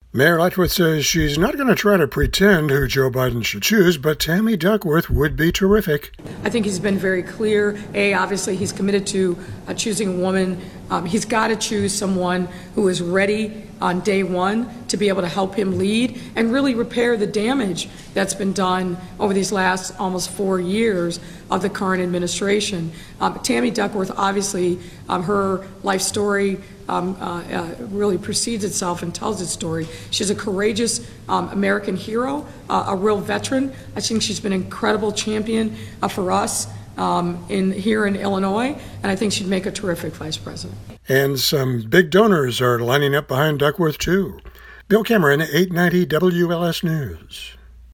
Mayor Lightfoot says she's not going to try to pretend who Joe Biden should choose, but Tammy Duckworth would be terrific. I think he's been very clear. Obviously, he's committed to choosing a woman. He's got to choose someone who is ready on day one to be able to help him lead and really repair the damage that's been done over these last almost 4 years of the current administration. Tammy Duckworth, obviously, her life story really precedes itself and tells its story. She's a courageous American hero, a real veteran. I think she's been an incredible champion for us here in Illinois, and I think she'd make a terrific vice president. And some big donors are lining up behind Duckworth, too. Bill Cameron, 890 WLS News.